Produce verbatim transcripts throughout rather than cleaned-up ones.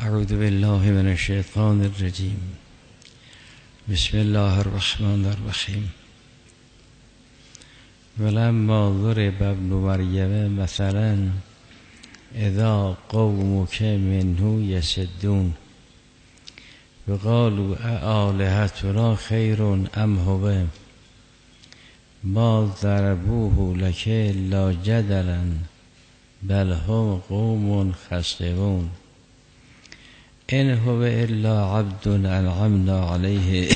اعوذ بالله من الشیطان الرجیم. بسم الله الرحمن الرحیم. ولما ضرب ابن مریم مثلا اذا قومک منه یصدون وقالوا آلهتنا خیر ام هو ما ضربوه لك الا جدلا بل هم قوم خصمون ان هو الا عبد انعمنا علیه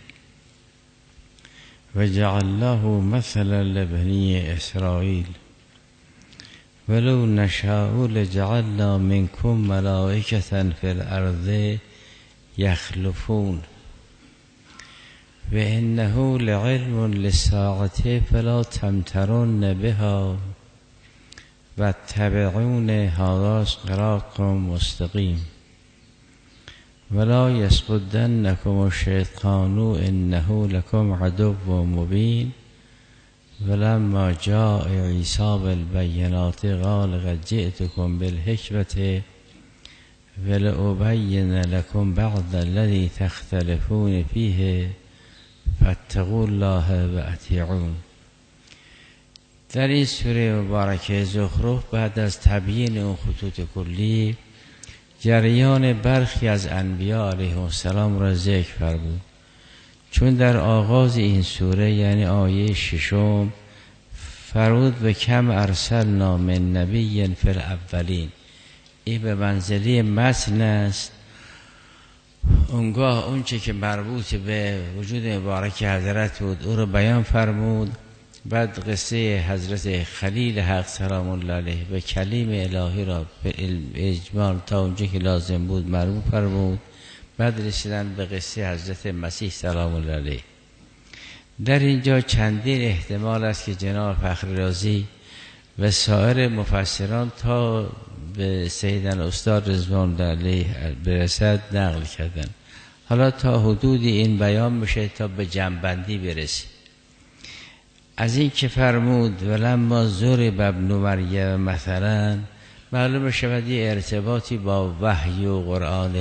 وجعلناه مثلا لبنی اسرائیل ولو نشاء لجعلنا منكم ملائکة فی الارض یخلفون و انه لعلم للساعة فلا تمترن بها واتبعون هذا صراط مستقیم ولا يصدنكم الشيطان انه لكم عدو مبين ولما جاء عيسى بالبينات قال قد جئتكم بالحكمة ولأبين لكم بعض الذي تختلفون فيه فاتقوا الله وأطیعون. در این سوره مبارکه زخرف بعد از تبیین اون خطوط کلی جریان برخی از انبیاء علیهم السلام را ذکر فرمود، چون در آغاز این سوره یعنی آیه ششم فرمود به کم ارسلنا من نبی فی الاولین، این به منزله متن است. اونگاه اونچه که مربوط به وجود مبارک حضرت بود او را بیان فرمود. بعد قصه حضرت خلیل حق سلام الله علیه به کلیم الهی را به اجمال تا اونجا که لازم بود مربوط فرمود. بعد رسیدن به قصه حضرت مسیح سلام الله علیه. در اینجا چندین احتمال است که جناب فخر رازی و سایر مفسران تا به سیدنا استاد رضوان الله علیه برسد نقل کردن. حالا تا حدودی این بیان میشه تا به جمع‌بندی برسیم. از این که فرمود ولما ضرب ابن مریم مثلا، معلوم شود یه ارتباطی با وحی و قرآن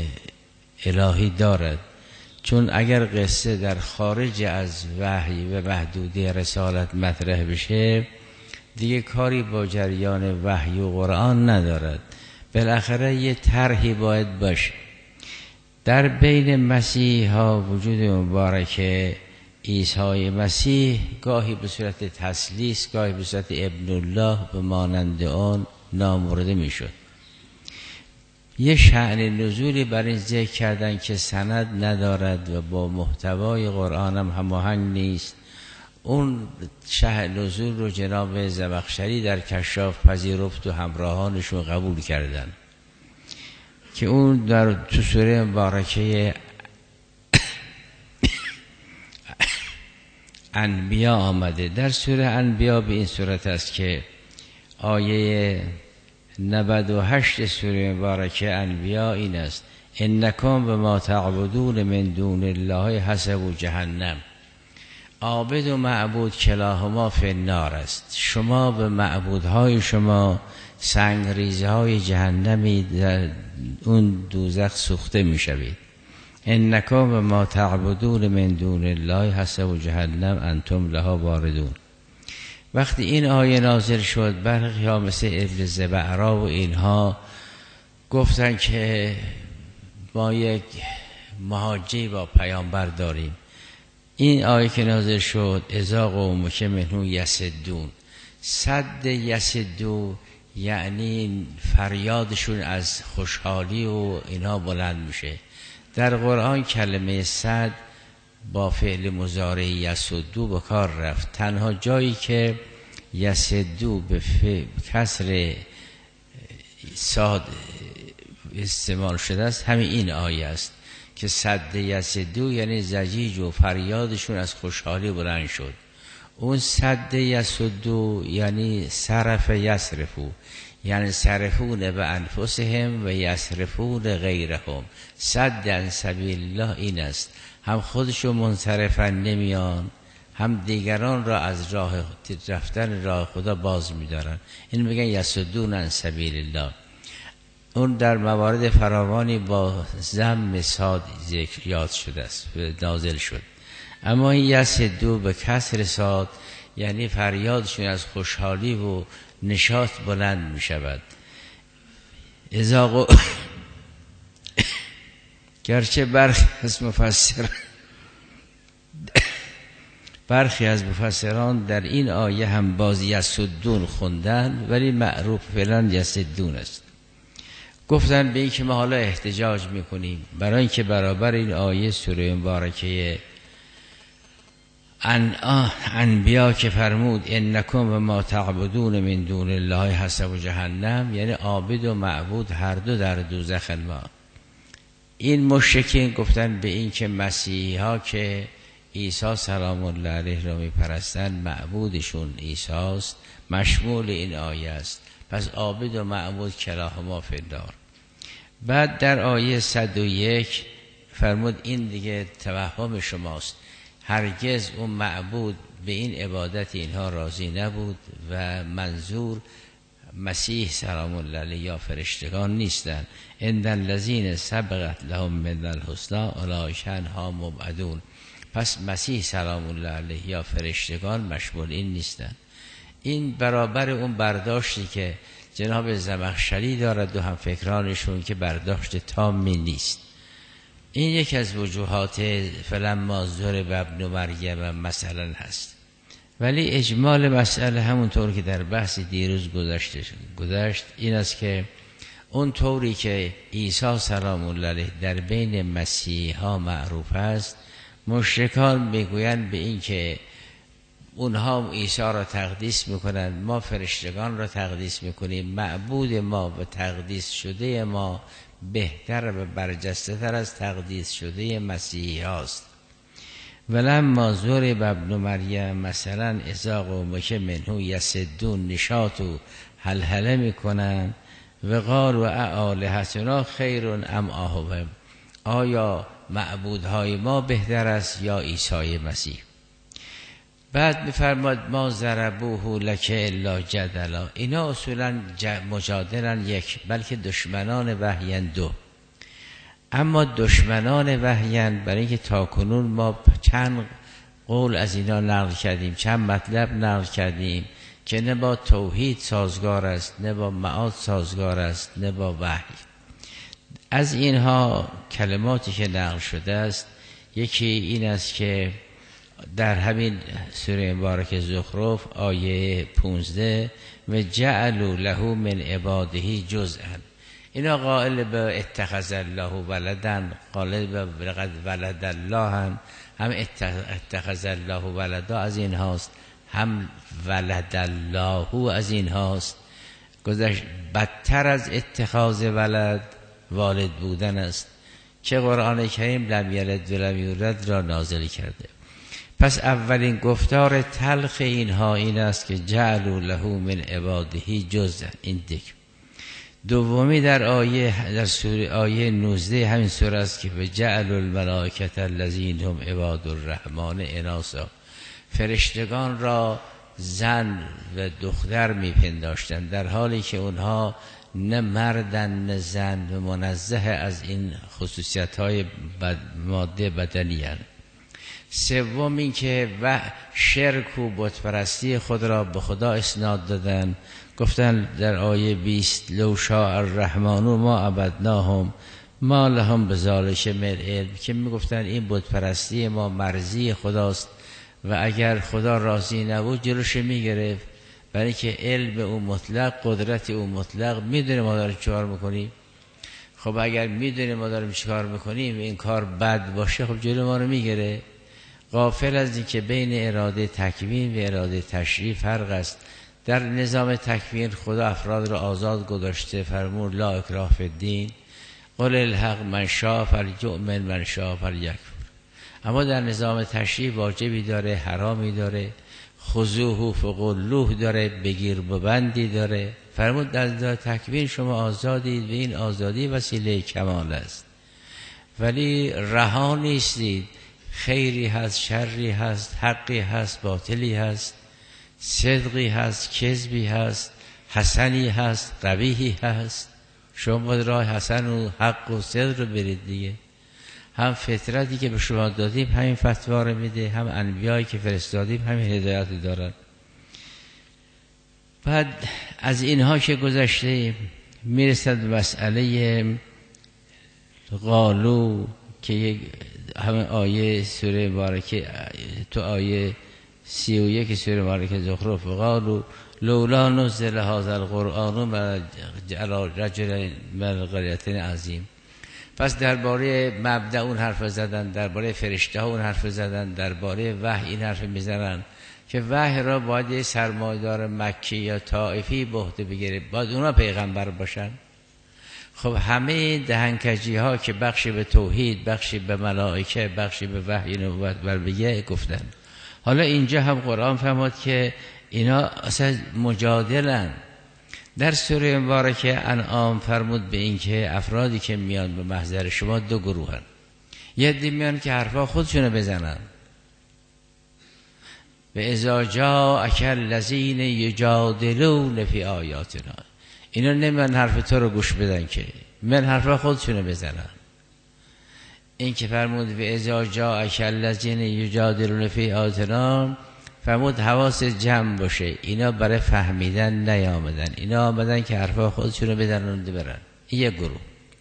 الهی دارد، چون اگر قصه در خارج از وحی و محدوده رسالت مطرح بشه دیگه کاری با جریان وحی و قرآن ندارد، بالاخره یه طرحی باید باشه. در بین مسیح ها وجود مبارک عیسی مسیح گاهی به صورت تثلیث گاهی به صورت ابن الله به مانند آن نامورده می شد. یه شأن نزولی بر این ذکر کردن که سند ندارد و با محتوای قرآن هم هماهنگ نیست. اون شأن نزول رو جناب زمخشری در کشاف پذیرفت و همراهانشون قبول کردن که اون در تو سوره مبارکه انبیا آمده. در سوره انبیا به این صورت است که آیه نود و هشت سوره مبارکه انبیا این است: انکم به ما تعبدون من دون الله حسب جهنم. عابد و معبود کلاهما فی النار است. شما به معبودهای شما سنگریزه های جهنمی در اون دوزخ سوخته می شوید. انکم به ما تعبدون من دون الله حسب جهنم انتم لها واردون. وقتی این آیه نازل شد برخی ها مثل ابن زبعرا و اینها گفتن که ما یک مهاجی با پیامبر داریم. این آیه که نازل شد اذا قومک منه یصدون، صد یصدو یعنی فریادشون از خوشحالی و اینها بلند میشه. در قرآن کلمه صد با فعل مضارع یصدو به کار رفت. تنها جایی که یصدو به کسر صاد استعمال شده است همین این آیه است که صد یصدو یعنی زجیج و فریادشون از خوشحالی بلند شد. اون صد یصدو یعنی صرف یصرفو، یعنی صرفون به انفسهم و یصرفون غیرهم. صد عن سبیل الله این است، هم خودشون منصرفن نمیان هم دیگران را از راه رفتن راه خدا باز می‌دارن. این میگن یصدون عن سبیل الله. اون در موارد فراوانی با ضم صاد ذکر یاد شده است، نازل شد. اما این یسدو به کسر صاد یعنی فریادشون از خوشحالی و نشاط بلند می شود. ازاقو گرچه برخی از مفسر برخی از مفسران در این آیه هم باز یسدون خوندن، ولی معروف فعلا یسدون است. گفتن به این که ما حالا احتجاج میکنیم برای اینکه برابر این آیه سوره مبارکه انبیا که فرمود انکم و ما تعبدون من دون الله حسب جهنم، یعنی عابد و معبود هر دو در دوزخ ما. این مشرکین گفتن به این که مسیحی ها که عیسی سلام الله علیه را میپرستن معبودشون عیسی است، مشمول این آیه است. پس عابد و معبود کلاهما فی النار. بعد در آیه صد و یک فرمود این دیگه توهم شماست، هرگز اون معبود به این عبادت اینها راضی نبود و منظور مسیح سلام الله علیه یا فرشتگان نیستن. ان الذین سبقت لهم من الحسنی اولئک عنها مبعدون. پس مسیح سلام الله علیه یا فرشتگان مشمول این نیستن. این برابر اون برداشتی که جناب زمخشری دارد و هم فکرانشون که برداشت تامی نیست. این یک از وجوهات فلما ضرب ابن مریم مثلا هست، ولی اجمال مسئله همونطور که در بحث دیروز گذشته گذشت این است که اون طوری که عیسی سلام الله علیه در بین مسیحا معروف است، مشرکان میگویند به این که اونها عیسی را تقدیس میکنن، ما فرشتگان را تقدیس میکنیم، معبود ما و تقدیس شده ما بهتر و برجسته تر از تقدیس شده مسیحی هاست. ولما ضرب ابن مریم مثلا اذا قومک منه یسدون، نشاط و هلهله میکنن و قالوا اآلهتنا خیر ام آهوهم، آیا معبودهای ما بهتر است یا عیسی مسیح؟ بعد میفرماد ما ضربوه لک الا جدلا. اینا اصولا مجادلن یک، بلکه دشمنان وحیین دو. اما دشمنان وحیین برای اینکه تاکنون ما چند قول از اینا نقل کردیم، چند مطلب نقل کردیم که نه با توحید سازگار است، نه با معاد سازگار است، نه با وحی. از اینها کلماتی که نقل شده است، یکی این است که در همین سوره مبارک زخرف آیه پونزده و جعلوا له من عباده جزءا، اینا قائل به اتخذ الله ولدن، قائل به لقد ولد الله، هم هم اتخذ الله ولدا از این هاست، هم ولد الله از این هاست. گذشت بدتر از اتخاذ ولد والد بودن است که قرآن کریم لم یلد و لم یولد را نازل کرده. پس اولین گفتار تلخ اینها این است که جعلوا له من عباده جزءا، این دیک. دومی در آیه در سوره آیه نوزده همین سوره است که جعلوا الملائکة الذین هم عباد الرحمن اناثا، فرشتگان را زن و دختر میپنداشتند در حالی که اونها نه مردن نه زن و منزه از این خصوصیت های بد ماده بدنی هستند. سوم این که و شرک و بت پرستی خود را به خدا اسناد دادن، گفتن در آیه بیست لو شاء الرحمن ما عبدناهم ما لهم بذلک من علم، که میگفتن این بت پرستی ما مرضی خداست و اگر خدا راضی نبود جلوش میگرفت، برای که علم او مطلق، قدرت او مطلق، میدونه ما داریم چیکار میکنیم. خب اگر میدونه ما داریم چیکار میکنیم این کار بد باشه، خب جلو ما رو میگیره. غافل از این که بین اراده تکوین و اراده تشریع فرق است. در نظام تکوین خدا افراد را آزاد گذاشته، فرمود لا اکراه فی الدین قل الحق من شاء فلیؤمن من شاء فلیکفر. اما در نظام تشریع واجبی داره، حرامی داره، خذوه فغلوه داره، بگیر ببندی داره. فرمود در تکوین شما آزادید و این آزادی وسیله کمال است، ولی رها نیستید. خیری هست، شری هست، حقی هست، باطلی هست، صدقی هست، کذبی هست، حسنی هست، قبیحی هست. شما باید راه حسن و حق و صدق رو برید دیگه. هم فطرتی که به شما دادیم همین فتوا رو میده، هم انبیایی که فرستادیم همین هدایت دارن. بعد از اینها که گذشته میرسد مسئله قالو که یک همه آیه سوره مبارکه تو آیه سی و یک سوره مبارکه زخرف قالو لولا نزل هذا القرآن علی رجل من القریتین عظیم. پس درباره مبدأ اون حرف زدن، درباره فرشته ها اون حرف زدن، درباره وحی این حرف میزنن که وحی را باید سرمایه‌دار مکی یا طائفی به عهده بگیره، باید اونا پیغمبر باشن. خب همه دهنکجی ها که بخشی به توحید، بخشی به ملائکه، بخشی به وحی نبوت بر بگه گفتن. حالا اینجا هم قرآن فرمود که اینا اصلا مجادلن. در سوره مبارکه انعام فرمود به این که افرادی که میان به محضر شما دو گروهن. یه عده میان که حرفا خودشونو بزنن، به اذا جاءک الذین یجادلون فی آیاتنا، اینا نمیان حرف تو رو گوش بدن که من حرفا خودشونو بزنن. این که فرمود به اذا جاءک الذین یجادلون فی آیاتنا، فرمود حواس جمع باشه، اینا برای فهمیدن نیامدن، اینا آمدن که حرفا خودشونو بدن و برن. این یک گروه.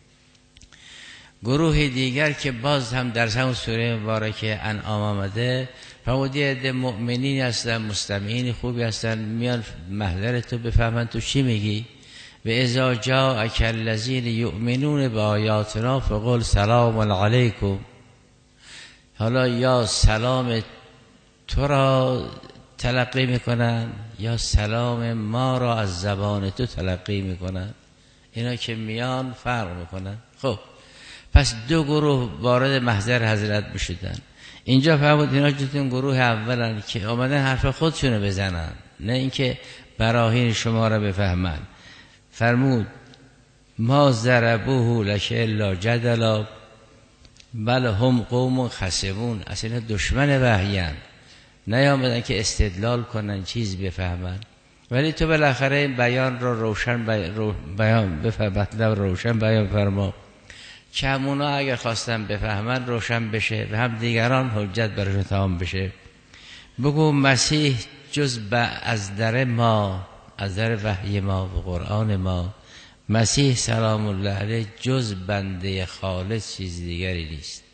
گروه دیگر که باز هم در همون سوره مبارکه انعام آمده، فرمود یه عده مؤمنین هستن، مستمعین خوبی هستن، میان محضر تو بفهمن تو چی میگی. و اذا جاءک الذین یؤمنون بآیاتنا فقل سلام علیکم. حالا یا سلام تو را تلقی میکنن یا سلام ما را از زبان تو تلقی میکنن. اینا که میان فرق میکنن. خب پس دو گروه وارد محضر حضرت میشدن. اینجا فرمود اینا جزو گروه اولن که آمدن حرف خودشونو بزنن، نه اینکه براهین شما را بفهمن. فرمود ما ضربوه لک الا جدلا بل هم قوم خصمون. اصلا دشمن وحیان، نیامدن که استدلال کنن چیز بفهمن. ولی تو بالاخره بیان رو روشن بیان بفهم، روشن بیان فرما که همونا اگر خواستن بفهمن روشن بشه و هم دیگران حجت برشون تمام بشه. بگو مسیح جز از در ما، از در وحی ما و قرآن ما، مسیح سلام الله علیه جز بنده خالص چیز دیگری نیست.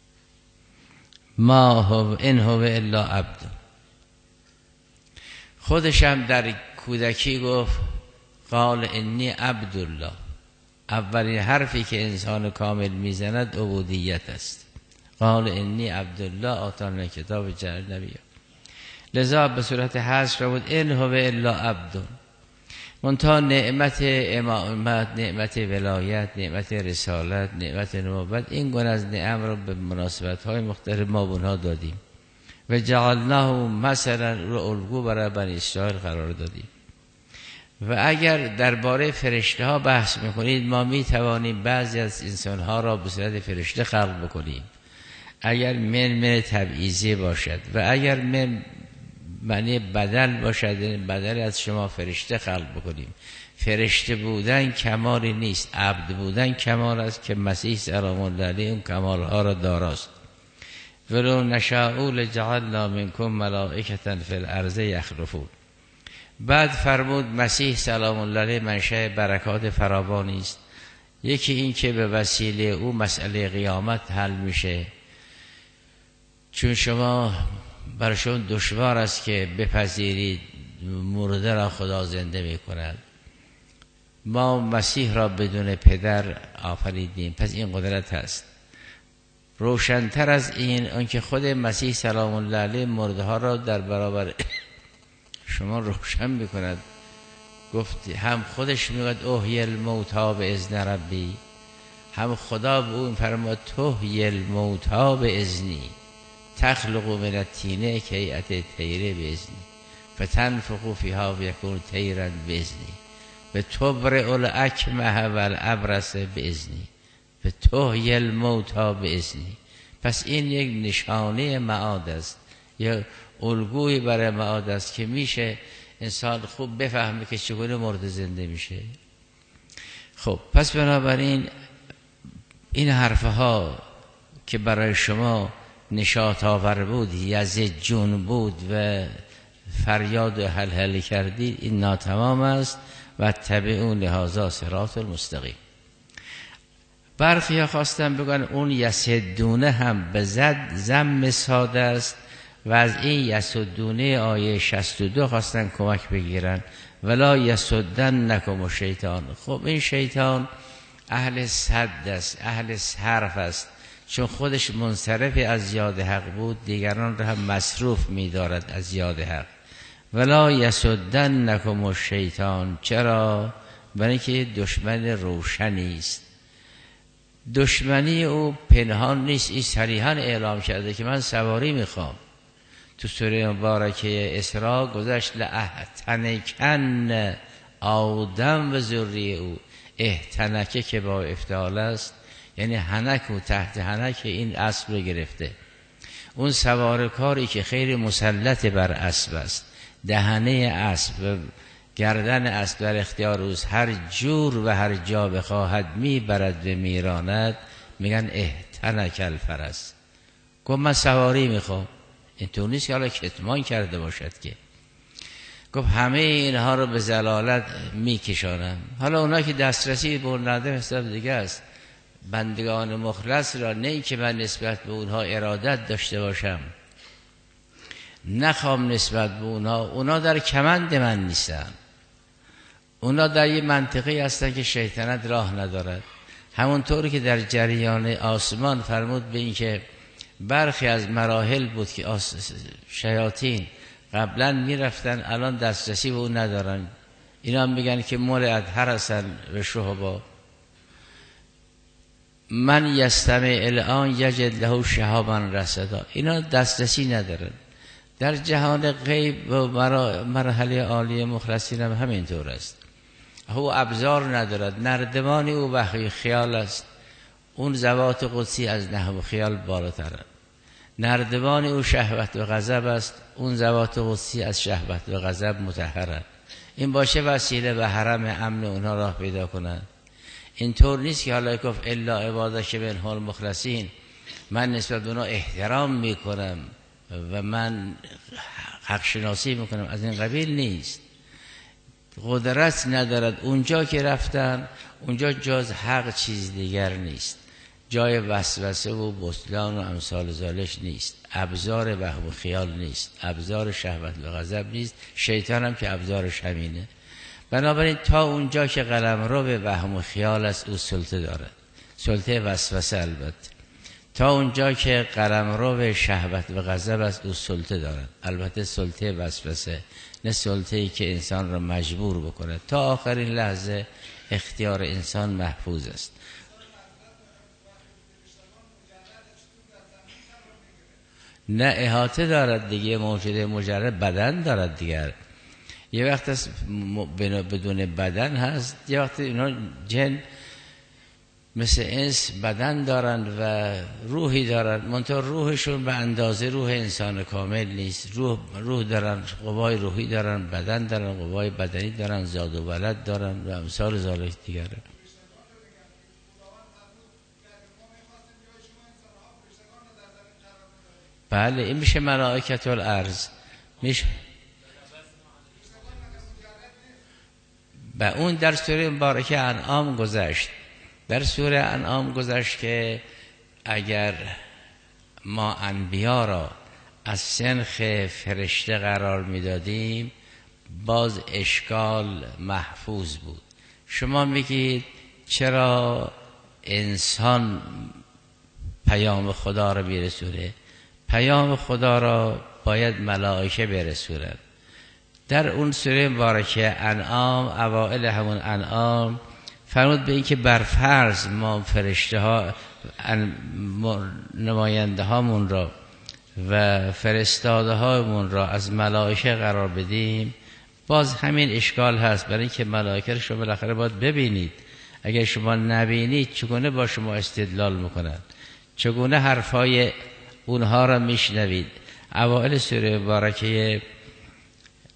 ما هو ان هو الا عبد. خودشم در کودکی گفت قال انی عبدالله. اولین حرفی که انسان کامل میزند عبودیت است. قال انی عبدالله آتانی کتاب جعل نبی. لذا به صورت حذف بود ان هو الا عبد. منتها نعمت امامت، نعمت ولایت، نعمت رسالت، نعمت نبوت، این گونه از نعم را به مناسبت های مختلف ما بونها دادیم و جعلناه مثلا رو الگو برای بنی اسرائیل قرار دادیم. و اگر درباره فرشته ها بحث میکنید، ما میتوانیم بعضی از انسان ها را به صورت فرشته خلق بکنیم اگر من من تبعیضی باشد، و اگر من معنی بدل باشد، بدل از شما فرشته خلق بکنیم. فرشته بودن کمالی نیست، عبد بودن کمال است که مسیح سلام الله علیه اون کمال ها را داراست. ولو نشاء لجعلنا منکم ملائکة فی الارض یخلفون. بعد فرمود مسیح سلام الله علیه منشأ برکات فراوانی است. یکی این که به وسیله او مسئله قیامت حل میشه، چون شما برشون دشوار است که بپذیرید مرده را خدا زنده می کند. ما مسیح را بدون پدر آفریدیم، پس این قدرت هست. روشنتر از این آنکه خود مسیح سلام الله علیه مرده ها را در برابر شما روشن می کند. گفت هم خودش می گوید احیی الموتی باذن ربی، هم خدا به اون فرمود تحیی الموتی باذنی تخلق من الطین کهیئت طیر باذنی فتنفخ فیها فیکون طیرا باذنی و تبرئ الاکمه والابرص باذنی و تحیی الموتی باذنی. پس این یک نشانه معاد است، یا الگوی برای معاد است که میشه انسان خوب بفهمه که چگونه مرده زنده میشه. خب پس بنابراین این حرفها که برای شما نشاط آور بود، یزید جون بود و فریاد و هلهله کردید، این ناتمام است و تبعون لهذا صراط المستقیم. برخی ها خواستن بگن اون یسدونه هم به زد ضم ساده است و از این یسدونه آیه شصت و دو خواستن کمک بگیرن، ولا یسدنکم الشیطان. خب این شیطان اهل صد است، اهل صرف است، چون خودش منصرف از یاد حق بود، دیگران را هم مصروف می دارد از یاد حق. ولا یسدنکم الشیطان. چرا؟ برای اینکه دشمن روشنی است. دشمنی او پنهان نیست، این صریحا اعلام کرده که من سواری میخوام. تو سوره مبارکه اسراء گذشت لأحتنکن آدم و ذریه او. احتنکه که با افتعال است، یعنی حنک و تحت حنک این اسب رو گرفته. اون سوارکاری که خیلی مسلط بر اسب است، دهنه اسب و گردن اسب در اختیار اوست، هر جور و هر جا بخواهد میبرد و میراند. میگن احتنک الفرس. گفت من سواری میخوام. اینطور نیست که حالا کتمان کرده باشد که. گفت همه اینها رو به ضلالت میکشانم. حالا اونا که دسترسی به اون ندارن حساب دیگه است. بندگان مخلص را نه که من نسبت به اونها ارادت داشته باشم، نخوام نسبت به اونها، اونا در کمند من نیستن، اونا در یه منطقه هستن که شیطنت راه ندارد. همونطوری که در جریان آسمان فرمود به این که برخی از مراحل بود که شیاطین قبلا میرفتن، الان دسترسی به اون ندارن. اینا هم میگن که ملعت هرسن و شهبا، من یستمع الان یجد له شهابا رصدا. اینا دسترسی ندارن. در جهان غیب و مرحله عالی مخلصین هم همینطور است. او ابزار ندارد، نردبانی او وحی خیال است، اون ذوات قدسی از نحو خیال بالاترند. نردبان او شهوت و غضب است، اون ذوات قدسی از شهوت و غضب مطهرند. این باشه وسیله به حرم امن اونها راه پیدا کنند. اینطور نیست که حالا گفت الا عبادک منهم المخلصین، من نسبت به اونها احترام میکنم و من حق شناسی میکنم، از این قبیل نیست. قدرت ندارد. اونجا که رفتن، اونجا جز حق چیز دیگر نیست، جای وسوسه و بطلان و امثال ذالک نیست، ابزار وهم و خیال نیست، ابزار شهوت و غضب نیست. شیطان هم که ابزارش همینه. بنابراین تا اونجا که قلمرو به وهم و خیال است او سلطه دارد، سلطه وسوسه البته. تا اونجا که قلمرو به شهوت و غضب است او سلطه دارد، البته سلطه وسوسه، نه سلطه‌ای که انسان را مجبور بکنه. تا آخرین لحظه اختیار انسان محفوظ است. نه احاطه دارد دیگه، موجود مجرد بدن دارد دیگر. یه وقت است بدون بدن هست، یه وقت اینا جن مثل انس بدن دارند و روحی دارند، منتها روحشون به اندازه روح انسان کامل نیست. روح روح دارن، قوای روحی دارن، بدن دارن، قوای بدنی دارن، زاد و ولد دارن و امثال ذالک دیگر. بله این میشه ملائکة الارض، میشه به اون در سوره مبارکه انعام گذشت. در سوره انعام گذشت که اگر ما انبیا را از سنخ فرشته قرار میدادیم باز اشکال محفوظ بود. شما میگید چرا انسان پیام خدا را برسونه؟ پیام خدا را باید ملائکه برسونند. در اون سوره مبارکه انعام، اوائل همون انعام فرمود به این که برفرض ما فرشته ها نماینده هامون را و فرستاده هامون را از ملائکه قرار بدیم، باز همین اشکال هست. برای اینکه ملائکه رو شما بالاخره باید ببینید. اگر شما نبینید چگونه با شما استدلال میکنند؟ چگونه حرفای اونها را میشنوید؟ اوائل سوره مبارکه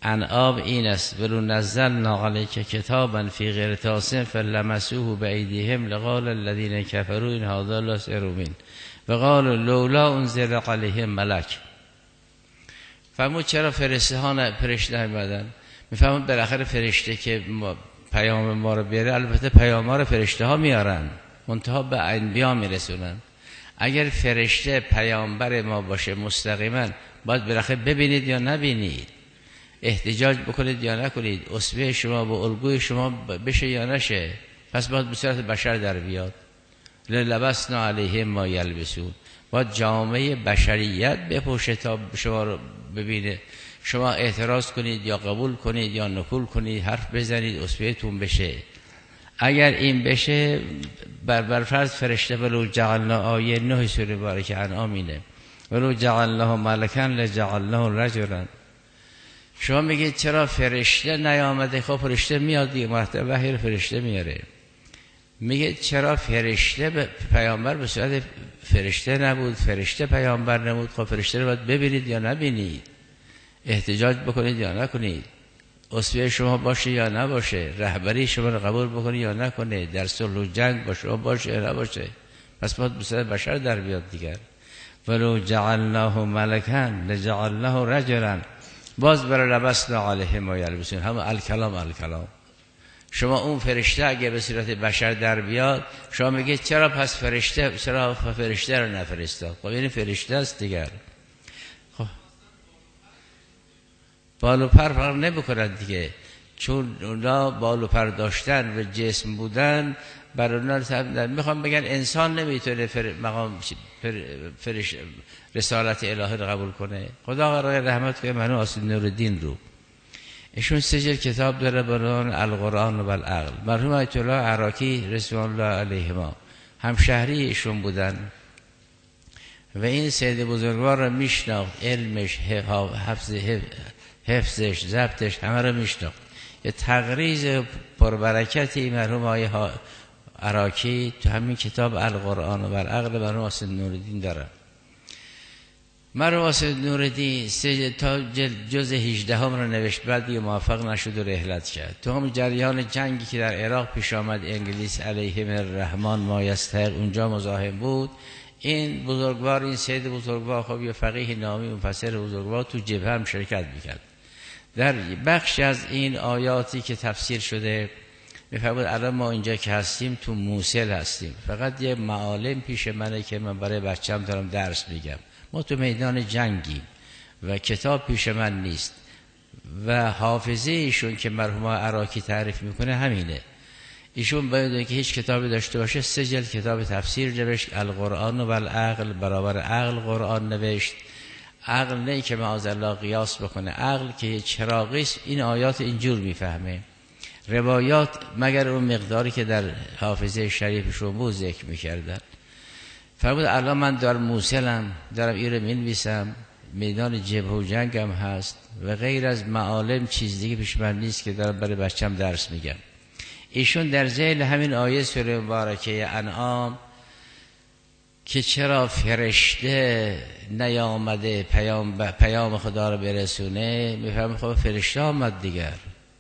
انعام این است ولو نزلنا علیک کتابا فی قرطاس فلمسوه بایدیهم لقال الذین کفروا ان هذا لسحر مبین و قالوا لولا انزل علیه ملک. فرمود چرا فرشته ها فرشته نمیادن؟ میفهمون بالاخره فرشته که پیام ما رو بیاره، البته پیام ما رو فرشته ها میارن منتها به انبیا میرسونن. اگر فرشته پیامبر ما باشه مستقیما باید بالاخره ببینید یا نبینید، احتجاج بکنید یا نکنید، اسوه شما با الگوی شما بشه یا نشه، پس باید به صورت بشر در بیاد. لبسنا علیهم ما یلبسون، باید جامعه بشریت بپوشه تا شما رو ببینه. شما اعتراض کنید یا قبول کنید یا نکول کنید، حرف بزنید اسوهتون بشه. اگر این بشه بر برفرض فرشته ولو جعلنا، آیه نه سوره بارکه انعام اینه ولو جعلناه ملکا لجعلناه رجلا. شما میگید چرا فرشته نیامده؟ خب فرشته میاد دیگه، مرتبه وحی فرشته میاره. میگه چرا فرشته پیامبر به صورت فرشته نبود، فرشته پیامبر نبود؟ خب فرشته رو باید ببینید یا نبینید، احتجاج بکنید یا نکنید، اسوه شما باشه یا نباشه، رهبری شما رو قبول بکنه یا نکنه، در صلح و جنگ با شما باشه یا نباشه، پس باید به صورت بشر در بیاد دیگر. ولو جعلناه ملکا لجعلناه رجلا، باز برای لبسنا علیهم ما یلبسون، هم الکلام الکلام. شما اون فرشته اگه به صورت بشر در بیاد، شما میگید چرا پس فرشته، چرا فرشته رو نفرستاد؟ خب این فرشته است دیگر. خب بال و پر فرق نمی‌کنند دیگه، چون اونا بال و پر داشتن و جسم بودن بر اونا میخوام بگن انسان نمیتونه فر... مقام فر... فرش... رسالت الهی رو قبول کنه. خدا قرار رحمت کنه مرحوم آصف نورالدین رو، ایشون سه جلد کتاب داره به نام القرآن و العقل. مرحوم آیت الله عراقی رضوان الله علیهما همشهری ایشون بودن و این سید بزرگوار رو میشناخت، علمش، حفظ حفظش، ضبطش همه رو میشناخت. یه تقریض پربرکتی مرحوم آیه عراقی تو همین کتاب القرآن و العقل مرحوم آصف نورالدین داره. مرحوم آصف نورالدین سه تا جز هجده هم رو نوشت، بعد دیگه موفق نشد و رحلت کرد. تو هم جریان جنگی که در عراق پیش آمد، انگلیس علیهم الرحمن ما یستحق، اونجا مزاحم بود. این بزرگوار، این سید بزرگوار، خب یه فقیه نامی مفسر بزرگوار، تو جبهه هم شرکت میکرد. در بخش از این آیاتی که تفسیر شده میفرمود الان ما اینجا که هستیم تو موصل هستیم، فقط یه معالم پیش منه که من برای بچه‌م دارم درس میگم، ما تو میدان جنگیم و کتاب پیش من نیست. و حافظه ایشون که مرحوم عراقی تعریف میکنه همینه. ایشون باید که هیچ کتابی داشته باشه سه جلد کتاب تفسیر نوشت، القرآن و العقل، برابر عقل قرآن نوشت. عقل نه که معاذالله قیاس بکنه، عقل که چراغیست این آیات اینجور میفهمه. روایات مگر اون مقداری که در حافظه شریفشون بود ذکر میکردن. فرمود الان من در موصلم، دارم این رو مینویسم، میدان جبهه و جنگم هست و غیر از معالم چیز دیگه پیش من نیست که دارم برای بچم درس میگم. ایشون در ذیل همین آیه سوره مبارکه انعام که چرا فرشته نیامده پیام پیام خدا رو برسونه، میفهمه خب فرشته آمد دیگر،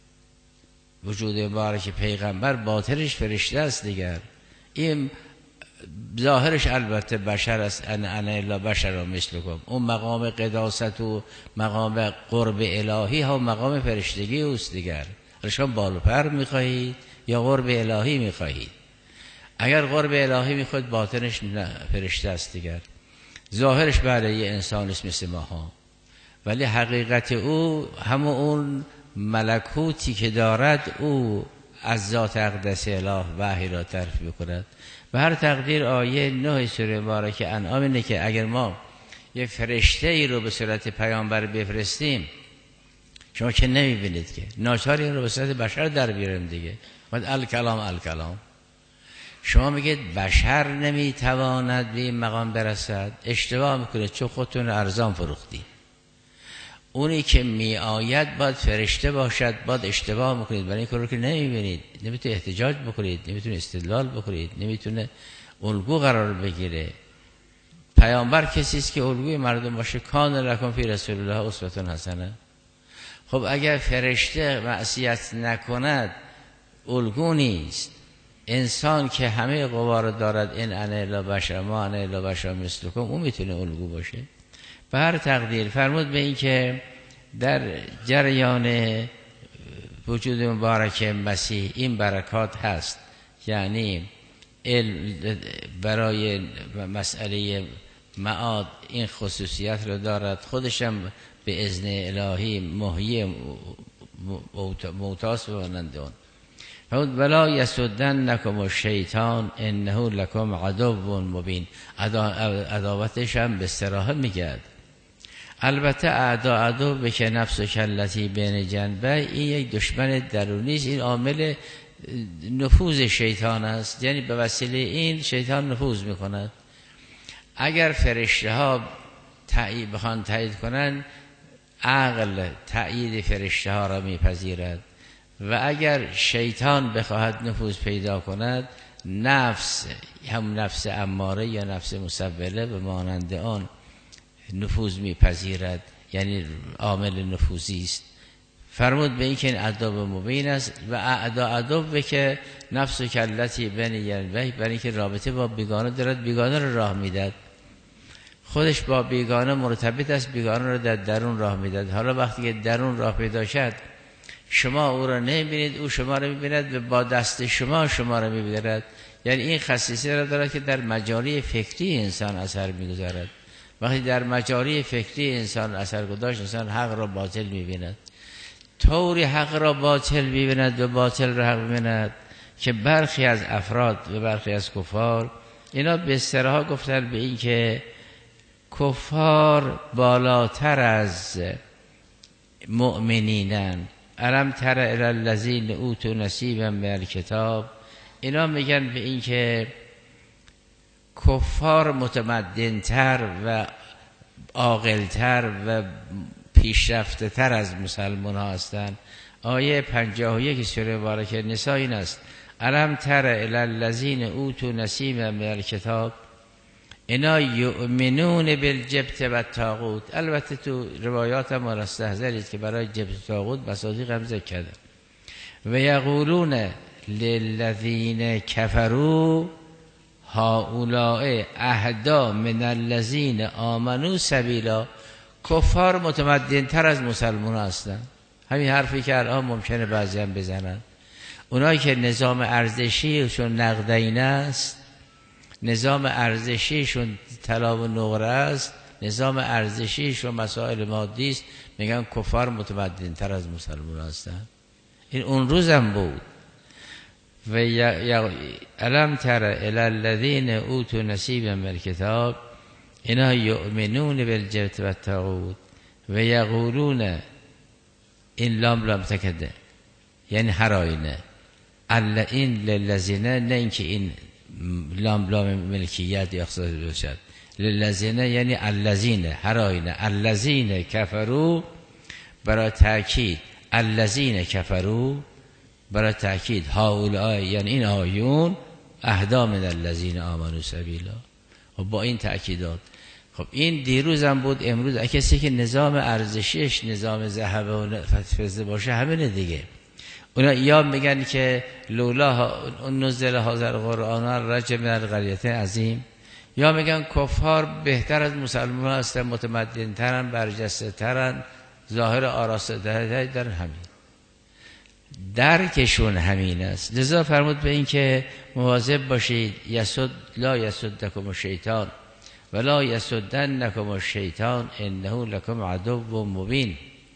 وجود مبارک پیغمبر باطنش فرشته است دیگر. این ظاهرش البته بشر است، ان انا الا بشر و مثلکم. اون مقام قداست و مقام قرب الهی ها مقام فرشتگی اوست دیگر. شما بال و پر میخواهید یا قرب الهی میخواهید؟ اگر قرب الهی میخواهید باطنش نه فرشته است دیگر. ظاهرش بله یه انسان است مثل ما ها، ولی حقیقت او همون اون ملکوتی که دارد او از ذات اقدس اله وحی را تعریف میکند. به هر تقدیر آیه نه سوره مبارکه انعام اینه که اگر ما یک فرشته ای رو به صورت پیامبر بفرستیم، شما که نمیبینید که ناچار این رو به صورت بشر در بیاریم دیگه. بعد الکلام الکلام شما میگید بشر نمیتواند به این مقام برسد، اشتباه میکنه، چون خودتون ارزان فروختی. اونی که می آید باید فرشته باشد، باید اشتباه میکنید برای این کار رو که نمیبینید، نمیتونه احتجاج بکنید، نمیتونه استدلال بکنید، نمیتونه الگو قرار بگیره. پیامبر کسی است که الگوی مردم باشه. کان لکم فی رسول الله اسوه حسنه. خب اگر فرشته معصیت نکند الگو نیست. انسان که همه قوا رو دارد، این انا الا بشر ما انا الا بشر مثلکم، اون میتونه الگو باشه. به هر تقدیر فرمود به این که در جریان وجود مبارک مسیح این برکات هست، یعنی برای مسئله معاد این خصوصیت رو دارد، خودشم به اذن الهی محیی موتاس بمانند اون. فرمود ولا یسدنکم الشیطان انه لکم عدو مبین. عداوتش هم به صراحت میگه. البته اعدا عدو به که نفس و کلتی بین جنبه، این یک دشمن درونی است، این عامل نفوذ شیطان است، یعنی به وسیله این شیطان نفوذ میکند. اگر فرشته ها تایید بخوان تایید کنن، عقل تایید فرشته ها را میپذیرد، و اگر شیطان بخواهد نفوذ پیدا کند، نفس هم نفس اماره یا نفس مسوله به مانند آن نفوذ میپذیرد، یعنی عامل نفوذی است. فرمود به این که این عدو مبین است و اعدا عدو به که نفس و کلتی بین یلبه، برای اینکه رابطه با بیگانه دارد، بیگانه رو راه میداد، خودش با بیگانه مرتبط است، بیگانه رو در درون راه میداد. حالا وقتی که درون راه پیدا شد، شما او را نمیبینید، او شما را میبیند و با دست شما شما را میبیند. یعنی این خصیصه را دارد که در مجاری فکری انسان اثر میگذارد. وقتی در مجاری فکری انسان اثر گذاشت، انسان حق را باطل میبیند، طوری حق را باطل میبیند و باطل را حق میبیند که برخی از افراد و برخی از کفار اینا به استراحا گفتن به این که کفار بالاتر از مؤمنینن. الم تر الی الذین اوتوا نصیبا من الکتاب، اینا میگن به این که کفار متمدنتر و عاقلتر و پیشرفته تر از مسلمان ها هستند. آیه پنجاه و یک سوره مبارکه نساء این است: الم تر الی الذین اوتوا نصیبا من الکتاب اینا یؤمنون بالجبت و الطاغوت. البته تو روایات ما استحضرید که برای جبت و طاغوت مصادیق هم ذکر کرده. و یقولون للذین کفروا هؤلاء اهدا من الذین آمنوا سبیلا. کفار متمدن تر از مسلمان هستند. همین حرفی که الان ممکنه بعضی هم بزنن. اونایی که نظام ارزشیشون نقدینه است، نظام ارزشیشون طلا و نقره است، نظام ارزشیشون مسائل مادی است، میگن کفار متمدن تر از مسلمان هستند. این اون روزم بود. و الم تر الی الذین اوتوا نصیبا من الکتاب اینا یؤمنون بالجبت و الطاغوت و یقولون، این لام لام تکده یعنی هر آینه، این للذین، نه اینکه این لام لام ملکیت یا اختصاص باشد، للذین یعنی الذین، هر آینه، الذین کفروا برای تأکید، الذین کفروا برای تأکید، هؤلاء یعنی این آیون اهدا من الذین آمنوا سبیلا. خب با این تأکیدات، خب این دیروز هم بود، امروز کسی که نظام ارزشیش نظام ذهب و فضه باشه همینه دیگه. اونا یا میگن که لولا نزل هذا القرآن رجع من القریة عظیم، یا میگن کفار بهتر از مسلمان هستن، متمدن ترن، برجسته ترن، ظاهر آراسته دارن. همین درکشون همین است. لذا فرمود به این که مواظب باشید، یسد لا یسدکم الشیطان ولا یسدنکم الشیطان انه لکم عدو مبین.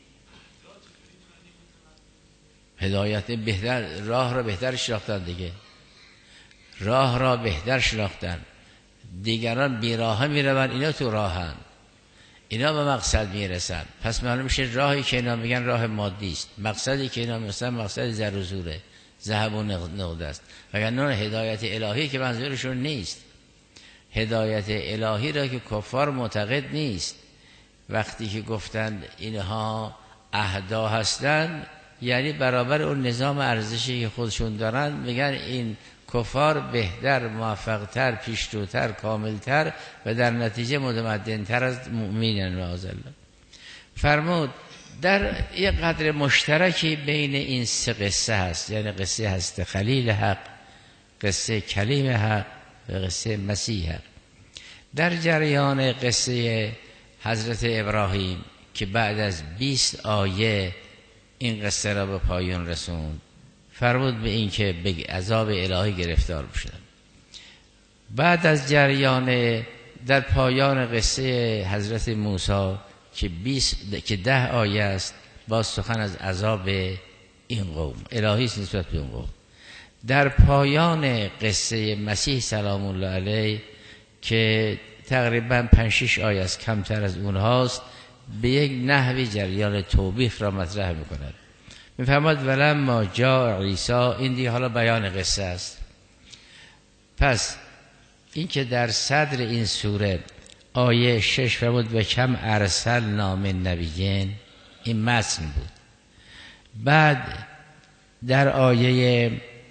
هدایت بهتر، راه را بهتر شناختن دیگه، راه را بهتر شناختن. دیگران بی راه میروند، اینا تو راهن، اینا به مقصد میرسن. پس معلوم میشه راهی که اینا میگن راه مادی است، مقصدی که اینا میگن مقصد زر و زوره، ذهب و نقده است. وگرنه هدایت الهی که منظورشون نیست. هدایت الهی را که کفار معتقد نیست. وقتی که گفتند اینها اهدا هستند، یعنی برابر اون نظام ارزشی که خودشون دارن، میگن این کفار بهتر، موفقتر، پیشروتر، کاملتر و در نتیجه متمدنتر از مؤمنین. معاذ الله. فرمود در یک قدر مشترکی بین این سه قصه هست، یعنی قصه هست خلیل حق، قصه کلیم حق و قصه مسیح حق. در جریان قصه حضرت ابراهیم که بعد از بیست آیه این قصه را به پایان رسوند، فرمود به این که به عذاب الهی گرفتار بشدن. بعد از جریان در پایان قصه حضرت موسی که بیست که ده آیه است، باز سخن از عذاب این قوم الهی است نسبت به این قوم. در پایان قصه مسیح سلام الله علیه که تقریبا پنج شش آیه است، کمتر از اونهاست، به یک نحوی جریان توبیخ را مطرح میکند. میفرماد ولما جاء عیسی، این دیگه حالا بیان قصه است. پس این که در صدر این سوره آیه شش فرمود و کم ارسلنا من نبیین، این متن بود. بعد در آیه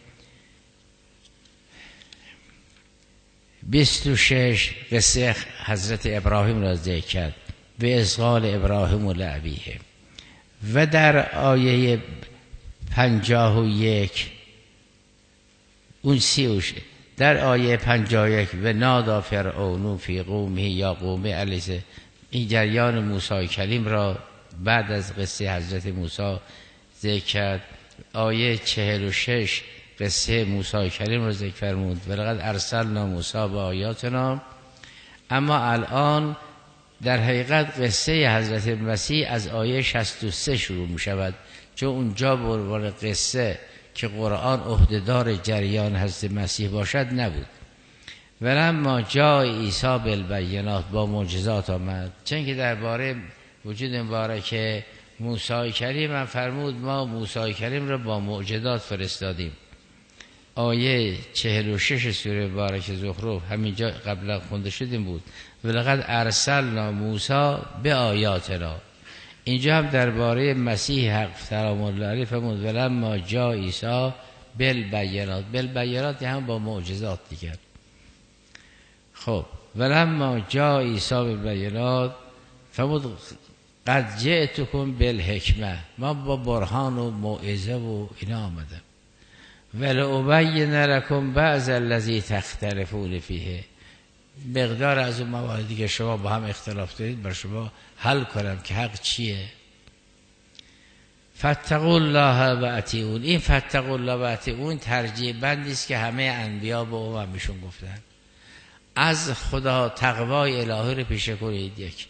بیست و شش قصه حضرت ابراهیم را ذکر کرد و اذ قال ابراهیم لابیه، و در آیه پنجاه و یک اون سی و شش در آیه پنجاه و یک و نادا فرعون فی قومه یا قوم علیه، این جریان موسی کلیم را بعد از قصه حضرت موسی ذکر کرد. آیه چهل و شش قصه موسی کلیم را ذکر فرمود ولقد ارسلنا موسی بآیاتنا. اما الان در حقیقت قصه حضرت مسیح از آیه شصت و سه شروع می شود، چون اونجا به عنوان قصه که قرآن عهدهدار جریان حضرت مسیح باشد نبود. ولما جاء عیسی بالبینات، با معجزات آمد. چون که درباره وجود مبارک موسی کریم من فرمود ما موسی کریم را با معجزات فرستادیم. آیه چهل و شش سوره مبارک زخرف همینجا قبلا خونده شدیم بود ولقد ارسلنا موسی به آیاتنا. اینجا هم درباره مسیح حق سلام الله علیه فرمود ولما جاء عیسی بالبینات، بالبینات هم با معجزات دیگر. خب ولما جاء عیسی بالبینات فرمود قد جئتکم بالحکمه، ما با برهان و موعظه و اینا آمدم. ولأبین لکم بعض الذی تختلفون فیه، مقدار از اون مواردی که شما با هم اختلاف دارید بر شما حل کنم که حق چیه. فاتقوا الله و اطیعون، این فاتقوا الله و اطیعون ترجیح بندی است که همه انبیا به اممشون گفتن از خدا تقوای الهی رو پیشه کنید. یک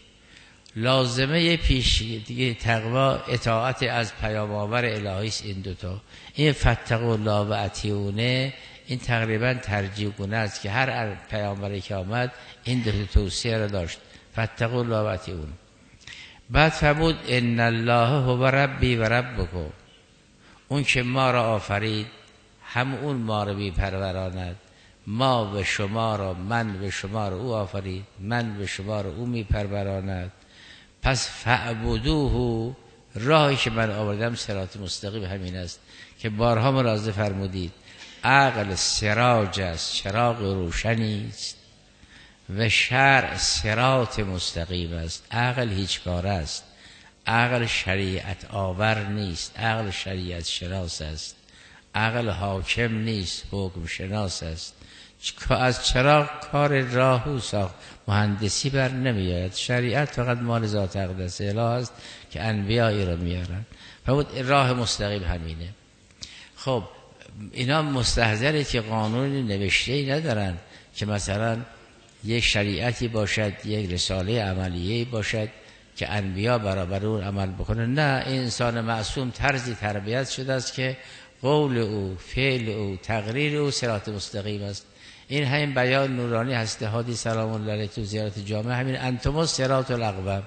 لازمه پیش دیگه تقوا اطاعت از پیام آور الهی است. این دوتا، این فاتقوا الله و اطیعونه، این تقریبا ترجیح گونه است که هر پیامبری که آمد این دو توصیه را داشت، فاتقوا الله و اطیعون. بعد فرمود ان الله هو ربی و ربکم، اون که ما را آفرید هم اون ما را میپروراند. ما و شما را، من و شما را او آفرید، من و شما را او میپروراند. پس فعبدوه، راهی که من آوردم صراط مستقیم همین است که بارها ملاحظه فرمودید. عقل سراج است، چراغ روشنی است، و شرع صراط مستقیم است. عقل هیچ کار است، عقل شریعت آور نیست، عقل شریعت شناس است. عقل حاکم نیست، حکم شناس است. از چراغ کار راهو ساخت، مهندسی بر نمی آید. شریعت فقط مال ذات اقدس اله است که انبیایی را میارن. فرمود راه مستقیم همینه. خب اینا مستحضره که قانونی نوشته‌ای ندارن که مثلا یک شریعتی باشد، یک رساله عملیه‌ای باشد که انبیا برابر اون عمل بکنه. نه، این انسان معصوم طرزی تربیت شده است که قول او، فعل او، تقریر او صراط مستقیم است. این همین بیان نورانی هست هادی سلام الله علیه تو زیارت جامعه، همین انتم الصراط الاقوم.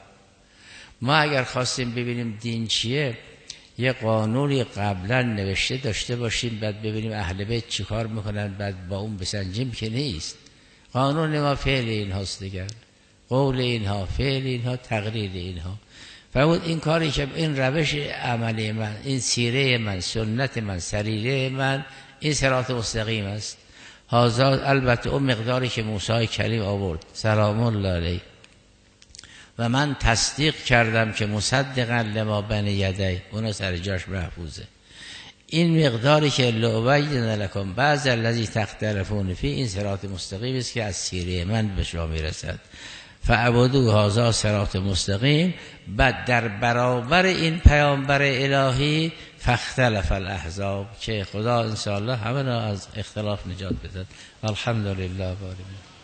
ما اگر خواستیم ببینیم دین چیه، یه قانونی قبلا نوشته داشته باشیم، بعد ببینیم اهل بیت چی کار میکنن، بعد با اون بسنجیم، که نیست. قانون ما فعل این هاست دیگر، قول اینها، فعل اینها، تقریر اینها. فرمود این کاری که این روش عملی من، این سیره من، سنت من، سریره من، این صراط مستقیم است. هازا البته اون مقداری که موسی کلیم آورد سلام الله علیه و من تصدیق کردم که مصدقا لما بین یدی، اون سر جاش محفوظه. این مقداری که لعبین لکم بعض الذی تختلفون فی، این صراط مستقیم است که از سیره من به شما میرسد. فعبدوا هذا صراط مستقیم. بعد در برابر این پیامبر الهی فاختلف الاحزاب، که خدا انشاءالله همه را از اختلاف نجات بدهد. الحمدلله.